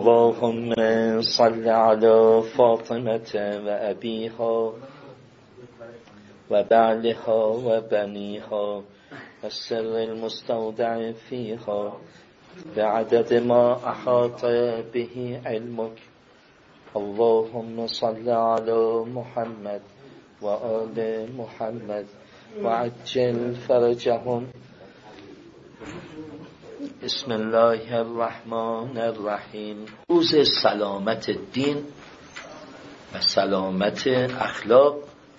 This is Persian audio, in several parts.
اللهم صل على فاطمة وأبيها وبعلها وبنيها والسر المستودع فيها بعدد ما أحاط به علمك. اللهم صل على محمد وآل محمد وعجل فرجهم. بسم الله الرحمن الرحیم. روز سلامت دین و سلامت اخلاق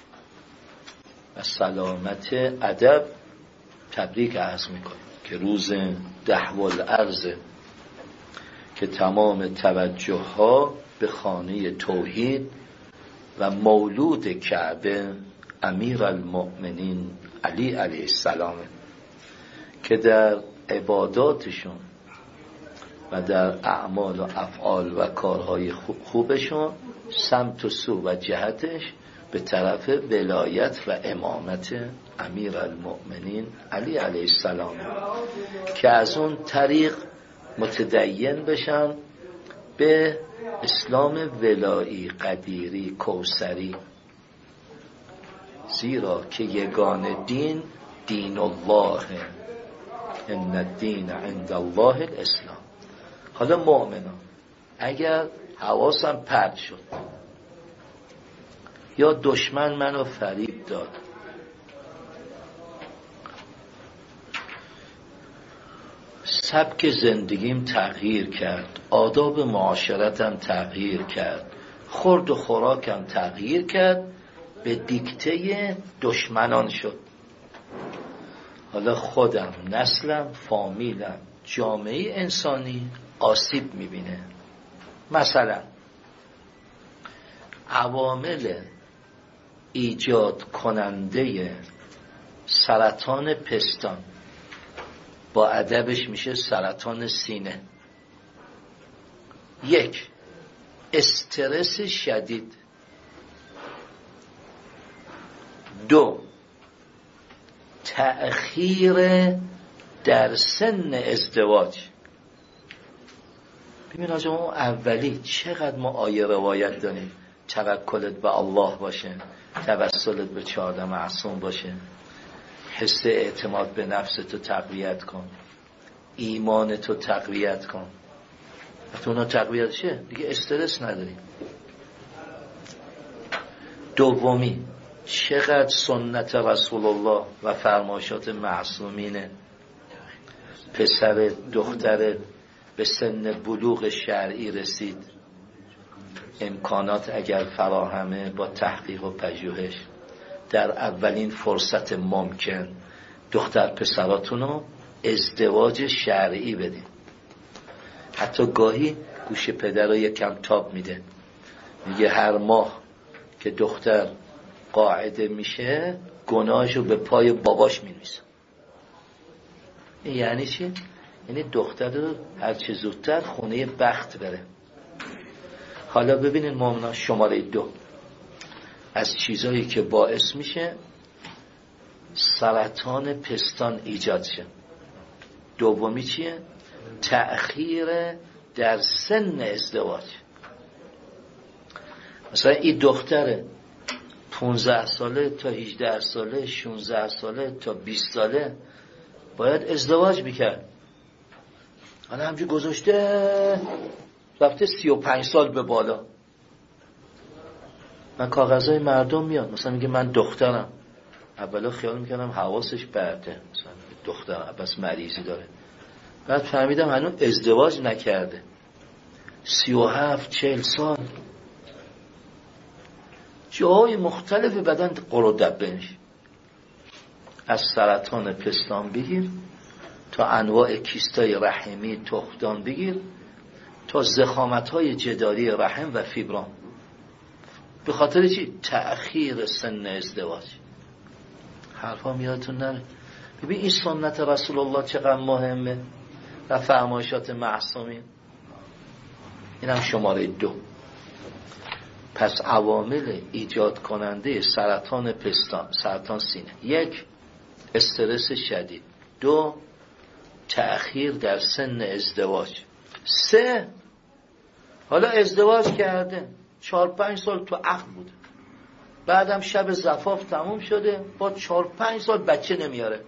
و سلامت ادب تبریک عرض میکنیم که روز دهو الارض که تمام توجه ها به خانه توحید و مولود کعبه امیر المؤمنین علی علیه السلام که در عباداتشون و در اعمال و افعال و کارهای خوبشون سمت و سو و جهتش به طرف ولایت و امامت امیر المؤمنین علی علیه السلام که از اون طریق متدین بشن به اسلام ولایی قدیری کوثری، زیرا که یگانه دین دین الله، ان الدین عند الله الاسلام. حالا مؤمنان اگر حواسم پرت شد یا دشمن منو فریب داد، سبک زندگیم تغییر کرد، آداب معاشرتم تغییر کرد، خورد و خوراکم تغییر کرد، به دیکته دشمنان شد، حالا خودم، نسلم، فامیلم، جامعه انسانی آسیب میبینه. مثلا عوامل ایجاد کننده سرطان پستان با ادبش میشه سرطان سینه. 1. استرس شدید. 2. تأخیر در سن ازدواج. ببین آجا اون اولی چقدر ما آیه روایت داریم، توکلت به الله باشه، توسلت به 14 معصوم باشه، حس اعتماد به نفس تو تقویت کن، ایمان تو تقویت کن. وقتی اونا تقویت شه دیگه استرس نداری. دومی چقدر سنت رسول الله و فرمایشات معصومینه. پسر دختر به سن بلوغ شرعی رسید، امکانات اگر فراهمه با تحقیق و پژوهش در اولین فرصت ممکن دختر پسراتونو ازدواج شرعی بدین. حتی گاهی گوش پدر رو یکم تاب میده، میگه هر ماه که دختر قاعده میشه گناهشو به پای باباش مینویسه. این یعنی چی؟ یعنی دختر رو هر چه زودتر خونه بخت بره. حالا ببینید مومنا، شماره 2 از چیزایی که باعث میشه سرطان پستان ایجاد شه. دومی چیه؟ تأخیر در سن ازدواج. مثلا این دختره 15 ساله تا 18 ساله، 16 ساله تا 20 ساله باید ازدواج میکرد، حالا همجور گذاشته رفته 35 سال به بالا. من کاغذهای مردم میاد، مثلا میگه من دخترم، اولا خیال میکنم حواسش برده، مثلا دخترم بس مریضی داره، بعد فهمیدم هنوز ازدواج نکرده، 37-40 سال، جاهای مختلف بدن قرو دبه میشه. از سرطان پستان بگیر تا انواع کیستای رحمی تخمدان بگیر تا ضخامت‌های جداری رحم و فیبرام. به خاطر چی؟ تأخیر سن ازدواج. حرفا میادتون نره. ببین این سنت رسول الله چقدر مهمه و فرمایشات معصومین. این هم شماره 2. پس عوامل ایجاد کننده سرطان پستان، سرطان سینه: 1. استرس شدید. 2. تأخیر در سن ازدواج. 3. حالا ازدواج کرده 4-5 سال تو عقد بوده، بعدم شب زفاف تموم شده، با 4-5 سال بچه نمیاره.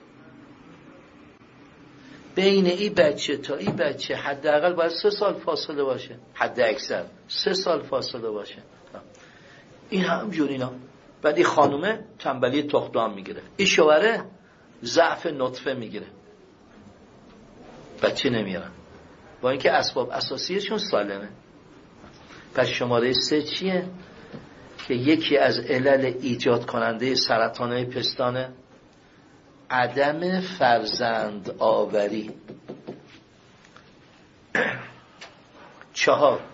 بین این بچه تا این بچه حداقل باید 3 سال فاصله باشه، حد اکثر 3 سال فاصله باشه. این همجور اینا. بعد این خانومه تنبلی تخمدان میگیره، این شوهره ضعف نطفه میگیره، بچه نمیارن، با اینکه اسباب اساسیشون سالمه. پس شماره 3 چیه؟ که یکی از علل ایجاد کننده سرطان‌های پستانه عدم فرزند آوری. 4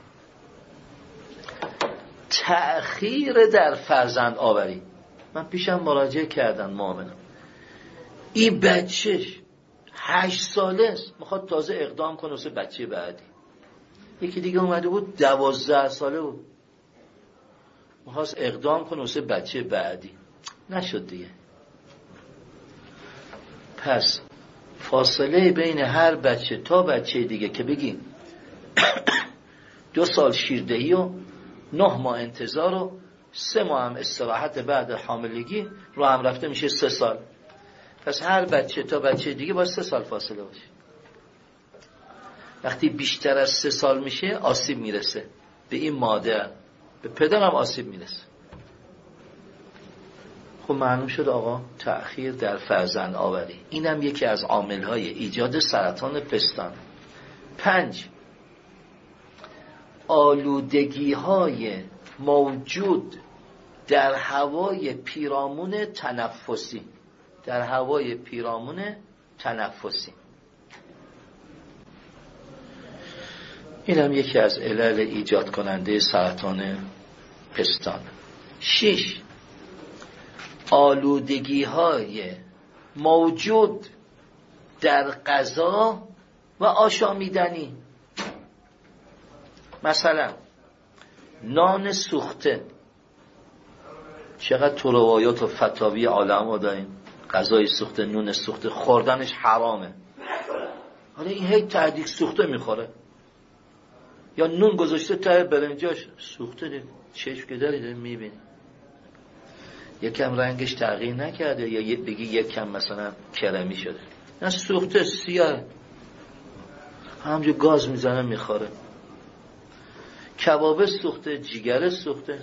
تأخیر در فرزند آوری. من پیشم مراجعه کردن معاونم، این بچهش 8 ساله است میخواد تازه اقدام کنه واسه بچه بعدی. یکی دیگه اومده بود 12 ساله بود میخواست اقدام کنه واسه بچه بعدی، نشد دیگه. پس فاصله بین هر بچه تا بچه دیگه که بگیم 2 سال شیردهی و 9 ماه انتظار و 3 ماه هم استراحت بعد حاملگی رو هم رفته میشه 3 سال. پس هر بچه تا بچه دیگه باید 3 سال فاصله باشه. وقتی بیشتر از 3 سال میشه آسیب میرسه به این مادر، به پدر هم آسیب میرسه. خب معلوم شد آقا تأخیر در فرزند آوری اینم یکی از عامل‌های ایجاد سرطان پستان. 5 آلودگی‌های موجود در هوای پیرامون تنفسی. در هوای پیرامون تنفسی اینم یکی از علل ایجاد کننده سرطان پستان. 6 آلودگی‌های موجود در غذا و آشامیدنی. مثلا نان سوخته، چقدر تو روایات و فتاوی عالم داریم غذای سوخته، نون سوخته خوردنش حرامه. حالا این هی تهدیگ سوخته میخوره، یا نون گذاشته ته برنجاش سوخته دیگه، چشم که داری میبینی یکم رنگش تغییر نکرده، یا بگی یکم مثلا کرمی شده، نه سوخته سیاه همونجا گاز میزنه میخوره. کباب سوخته، جیگر سوخته،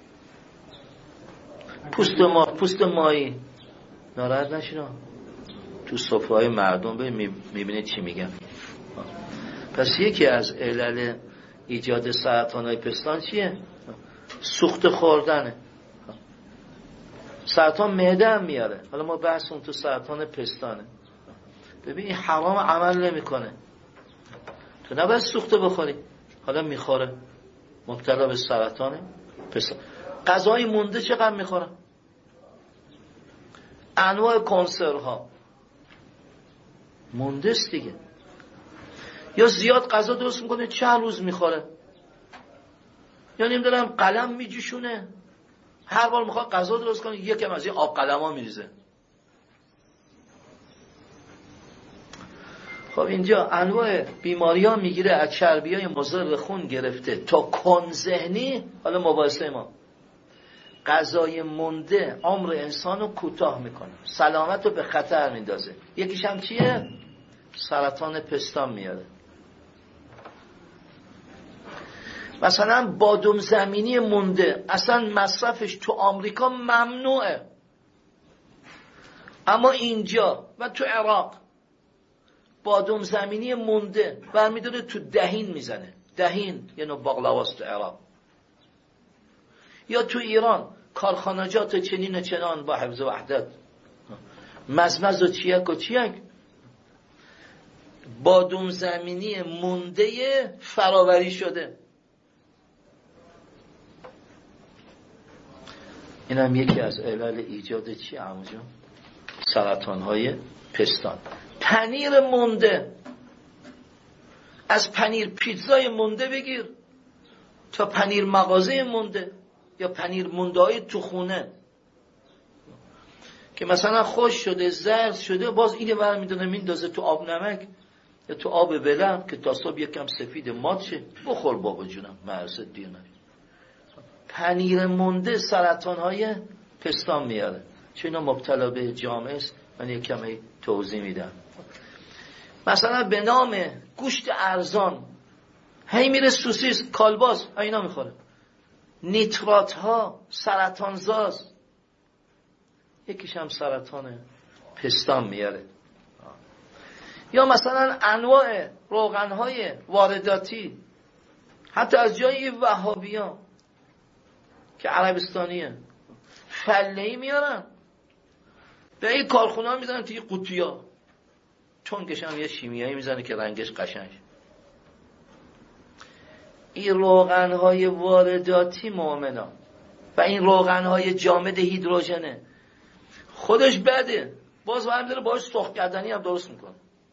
پوست ماهی. ناراحت نشین تو سفره‌های مردم میبینید چی میگن. پس یکی از علل ایجاد سرطان‌های پستان چیه؟ سوخته خوردنه. سرطان معده هم میاره، حالا ما بحثمون تو سرطان پستانه. ببین این حرام عمل نمیکنه، تو نباید سوخته بخوری، حالا میخوره، مبتلا به سرطان پستان. غذای مونده چقدر میخورن؟ انواع کنسرو ها مونده است دیگه. یا زیاد غذا درست میکنه چند روز میخوره، یا نمیدونم قلم میجوشونه، هر بار میخواد غذا درست کنه یکم از این آب قلم ها میریزه. خب اینجا انواع بیماری ها میگیره، از چربی های مضر خون گرفته تا کن ذهنی. حالا مباحثه ما غذای مونده عمر انسان رو کوتاه میکنه، سلامت رو به خطر میندازه. یکیش هم چیه؟ سرطان پستان میاره. مثلا بادام زمینی مونده اصلا مصرفش تو آمریکا ممنوعه، اما اینجا و تو عراق بادام زمینی مونده برمیداره تو دهین میزنه. دهین یه نوع باقلاواست تو عراق. یا تو ایران کارخانجات چنین و چنان با حفظ وحدت، مزمز و چیک بادام زمینی مونده فراوری شده. این هم یکی از علل ایجاد چی عموجا؟ سرطان‌های پستان. پنیر مونده، از پنیر پیتزای مونده بگیر تا پنیر مغازه مونده، یا پنیر مونده‌های تو خونه که مثلا خوش شده زرد شده، باز اینو برمی‌دونه میندازه تو آب نمک، یا تو آب بلند که تا صبح یکم سفید مات شه، بخور بابا جونم، مرسه دیر نبید. پنیر مونده سرطان‌های پستان میاره. چون اینا مبتلا به جامعه است، من یک کمی توضیح میدم. مثلا به نام گوشت ارزان هی میره سوسیس، کالباس، اینا میخوره. نیترات ها سرطانزاست، یکیش هم سرطان پستان میاره. یا مثلا انواع روغن های وارداتی، حتی از جای وهابیان که عربستانیه، فله‌ای میارن به این کارخونه ها میزنن توی قوطیا، چونگش هم یه شیمیایی میزنه که رنگش قشنگ. این روغن های وارداتی مؤمنا و این روغن های جامد هیدروژنه خودش بده، باز هم داره باهاش سرخ کردنی هم درست میکنه.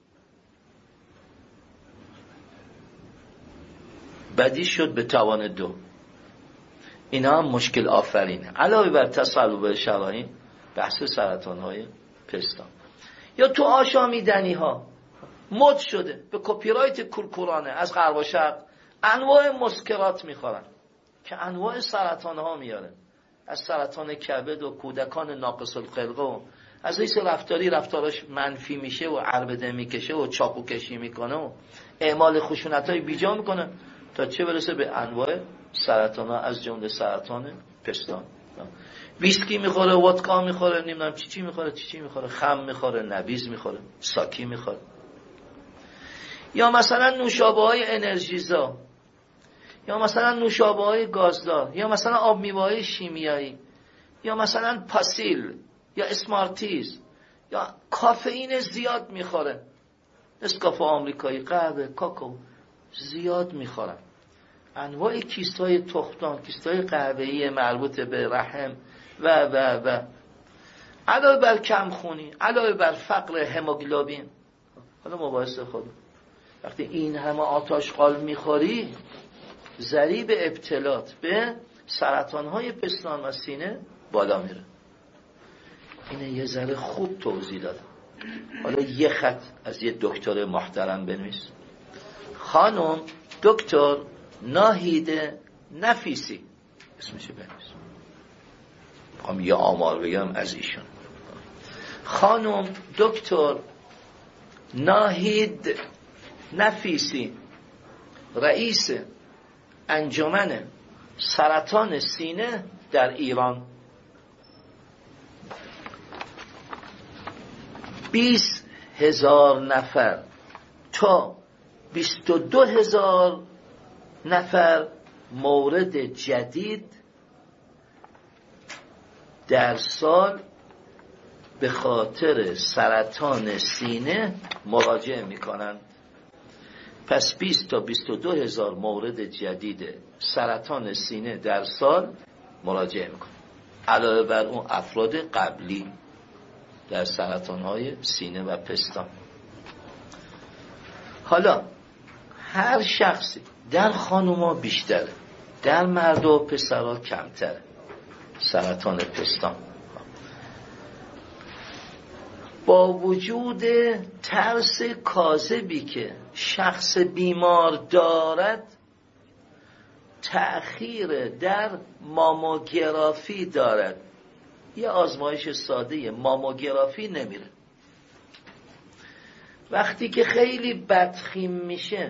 بدی شد به توان دو. اینا هم مشکل آفرینه. علاوه بر تصلب شرايين، بحث سرطان های پستان. یا تو آشامیدنی ها مد شده، به کپی رایت کورکورانه از غرب و شرق انواع مسکرات میخورن که انواع سرطان ها میاره، از سرطان کبد و کودکان ناقص الخلقه و از حیث رفتاری رفتارش منفی میشه و عربده میکشه و چاقو کشی میکنه و اعمال خشونت های بیجا میکنه تا چه برسه به انواع سرطان ها از جمله سرطان پستان. ویسکی میخوره، وودکا میخوره، نمیدونم چی میخوره، خم میخوره، نبیذ میخوره، ساکی میخوره. یا مثلا نوشابه های انرژیزا، یا مثلا نوشابه های گازدار، یا مثلا آب میوه های شیمیایی، یا مثلا پاسیل یا اسمارتیز، یا کافئین زیاد میخوره، نسکافه آمریکایی، قهوه، کاکائو زیاد میخورن. انواع کیست های تخمدان، کیست های قهوه‌ای مربوط به رحم و علاوه بر کمخونی، علاوه بر فقر هموگلوبین. حالا مباحث خود وقتی این همه آتشقال میخوری، ضریب ابتلات به سرطان‌های پستان و سینه بالا میره. اینه یه ذره خوب توضیح دادم. حالا یه خط از یه دکتر محترم بنویس. خانم دکتر ناهید نفیسی اسمش بنویس. میخوام یه آمار بگم از ایشون. خانم دکتر ناهید نفیسی، رئیس انجمن سرطان سینه در ایران. 20,000 نفر تا 22,000 نفر مورد جدید در سال به خاطر سرطان سینه مراجعه میکنند. پس 20 تا 22,000 مورد جدید سرطان سینه در سال مراجعه میکنند، علاوه بر اون افراد قبلی در سرطان‌های سینه و پستان. حالا هر شخصی در خانوما بیشتره، در مرد و پسرها کمتره سرطان پستان. با وجود ترس کاذبی که شخص بیمار دارد، تأخیر در ماموگرافی دارد. یه آزمایش ساده ماموگرافی نمیره. وقتی که خیلی بدخیم میشه،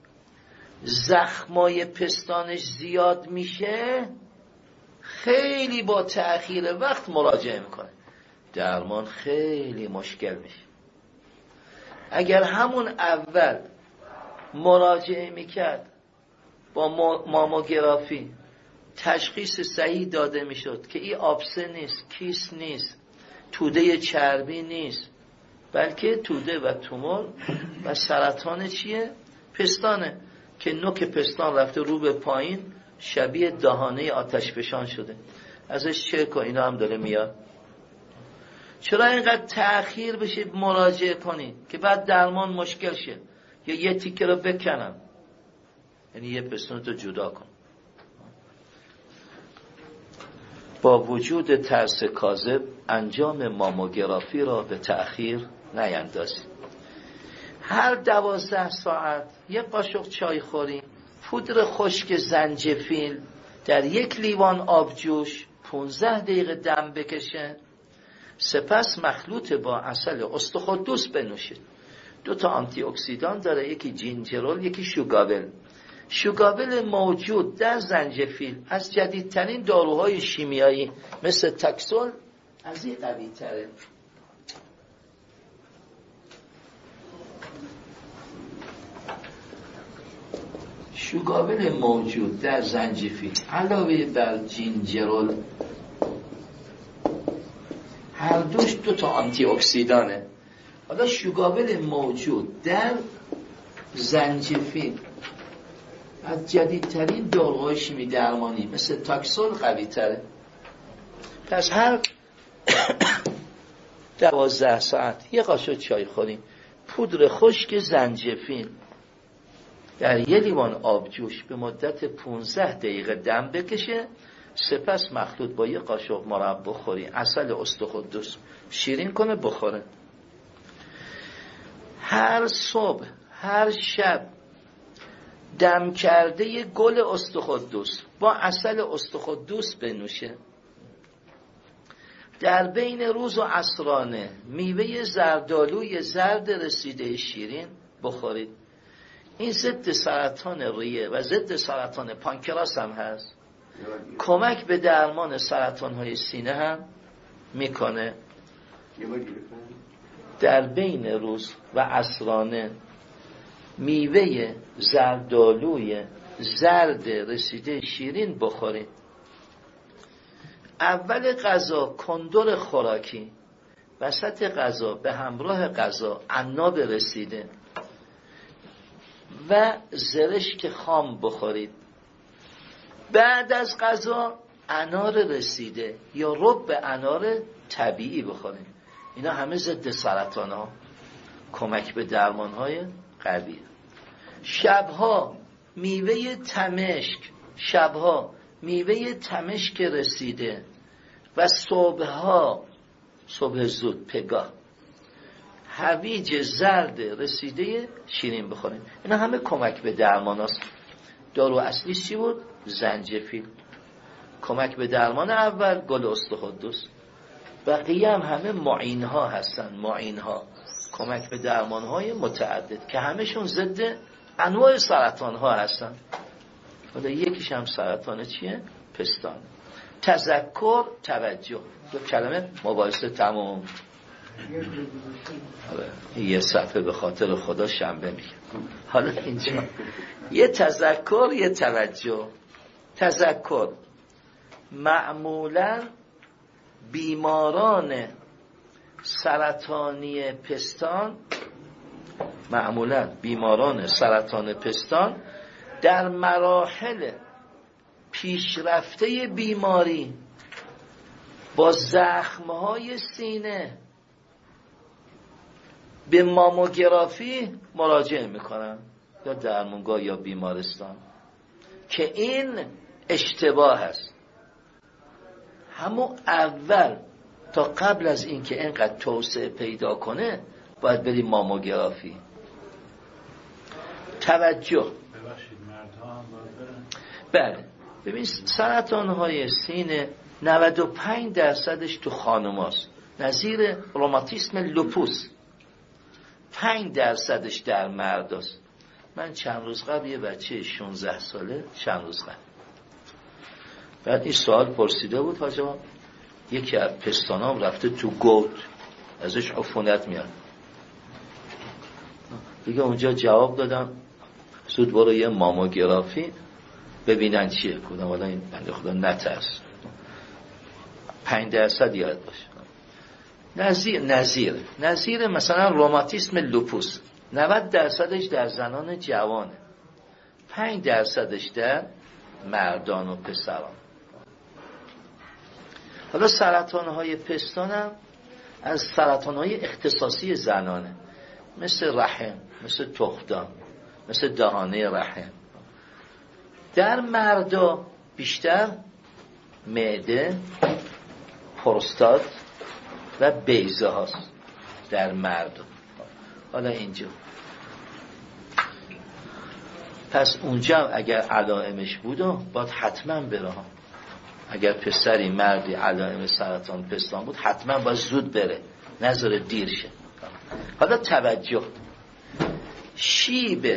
زخمای پستانش زیاد میشه، خیلی با تأخیر وقت مراجعه میکنه، درمان خیلی مشکل میشه. اگر همون اول مراجعه میکرد با ماموگرافی، تشخیص صحیح داده میشد که این آبسه نیست، کیست نیست، توده چربی نیست، بلکه توده و تومور و سرطان چیه؟ پستانه که نوک پستان رفته رو به پایین، شبیه دهانه آتشفشان شده، ازش چرک و اینا هم داره میاد. چرا اینقدر تأخیر بشه مراجعه کنی که بعد درمان مشکل شه، یا یه تیکه رو بکنن، یعنی یه پستانتو جدا کن. با وجود ترس کاذب انجام ماموگرافی را به تأخیر نیندازید. هر 12 ساعت یه قاشق چای خوریم. پودر خشک زنجفیل در 1 لیوان آبجوش 15 دقیقه دم بکشه، سپس مخلوط با عسل استخوان‌دوست بنوشید. 2 تا آنتی اکسیدان داره، یکی جینجرول یکی شوگاول. شوگاول موجود در زنجفیل از جدیدترین داروهای شیمیایی مثل تاکسول از این قوی تره. شوگاول موجود در زنجفیل علاوه بر جینجرول هر دوش 2 تا آنتی اکسیدانه. حالا شوگاول موجود در زنجفیل از جدیدترین داروهای شیمی درمانی مثل تاکسول قوی تره. پس هر 12 ساعت یه قاشق چای خوریم. پودر خشک زنجفیل در 1 لیوان آبجوش به مدت 15 دقیقه دم بکشه، سپس مخلوط با 1 قاشق مربا بخوری، عسل استخوان‌دوست شیرین کنه بخوره. هر صبح هر شب دم کرده گل استخوان‌دوست با عسل استخوان‌دوست بنوشه. در بین روز و عصرانه میوه زردآلوی زرد رسیده شیرین بخورید. این ضد سرطان ریه و ضد سرطان پانکراس هم هست. کمک به درمان سرطان‌های سینه هم میکنه. در بین روز و عصرانه میوه زردآلوی زرد رسیده شیرین بخورید. اول غذا کندر خوراکی، وسط غذا به همراه غذا عناب رسیده و زرشک خام بخورید. بعد از غذا انار رسیده یا رب انار طبیعی بخورید. اینا همه ضد سرطان ها، کمک به درمان های قوی. شبها میوه تمشک رسیده و صبح زود پگاه هویج زرد رسیده شیرین بخورید. اینا همه کمک به درمان هاست. دارو اصلی چی بود؟ زنجفیل. کمک به درمان اول گل استخوان‌دوست. بقیه هم همه معین ها هستن. معین ها کمک به درمان های متعدد که همشون ضد انواع سرطان ها هستن. حالا یکیش هم سرطان چیه؟ پستان. تذکر، توجه. 2 کلمه مباحثه تمام. یه صفحه به خاطر خدا شنبه میگم. حالا اینجا یه تذکر یه توجه. تذکر معمولا بیماران سرطانی پستان در مراحل پیشرفته بیماری با زخمهای سینه به ماموگرافی مراجعه میکنن یا درمانگاه یا بیمارستان، که این اشتباه است. همون اول تا قبل از اینکه اینقدر توسعه پیدا کنه باید بریم ماموگرافی. توجه. بله، ببین سرطان‌های سینه 95% تو خانماست، نظیر روماتیسم لوپوس. 5% در مرداست. من چند روز قبل یه بچه 16 ساله بعد این سوال پرسیده بود حاجی، یکی از پستانام رفته تو گود، ازش عفونت میاد. دیگه اونجا جواب دادم زود برو یه ماموگرافی ببینن چیه. کدام والا این بنده خدا نترس. 5% یاد باشه. نظیر مثلا روماتیسم لوپوس 90% در زنان جوانه، 5% در مردان و پسران. حالا سرطان‌های پستان هم از سرطان‌های اختصاصی زنانه، مثل رحم، مثل تخمدان، مثل دهانه رحم. در مردا بیشتر معده، پروستات و بیضه هاست در مردا. حالا اینجا پس اونجا اگر علائمش بود باید حتما بره. اگر پسری مردی علائم سرطان پستان بود حتما باید زود بره، نذاره دیر شه. حالا توجه، شیب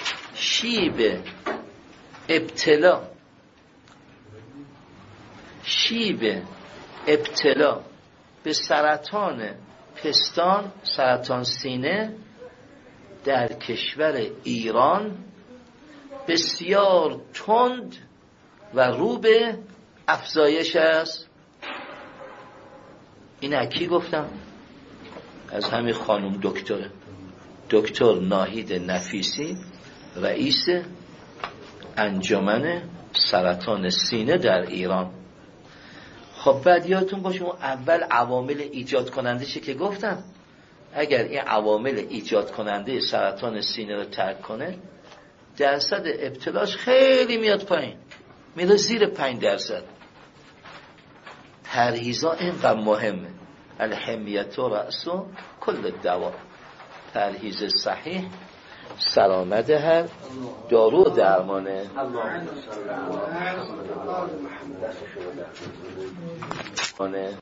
ابتلا به سرطان پستان، سرطان سینه در کشور ایران بسیار تند و رو به افزایش است. این اکی گفتم از همین خانم دکتر ناهید نفیسی، رئیس انجمن سرطان سینه در ایران. خب بعد یادتون باشه اون اول عوامل ایجاد کننده چه که گفتم، اگر این عوامل ایجاد کننده سرطان سینه رو ترک کنه درصد ابتلاش خیلی میاد پایین، میره زیر 5%. پرهیزا اینقدر مهمه. الحمیت و رأسو کل دوا. پرهیز صحیح سلامت هر دارو و درمانه.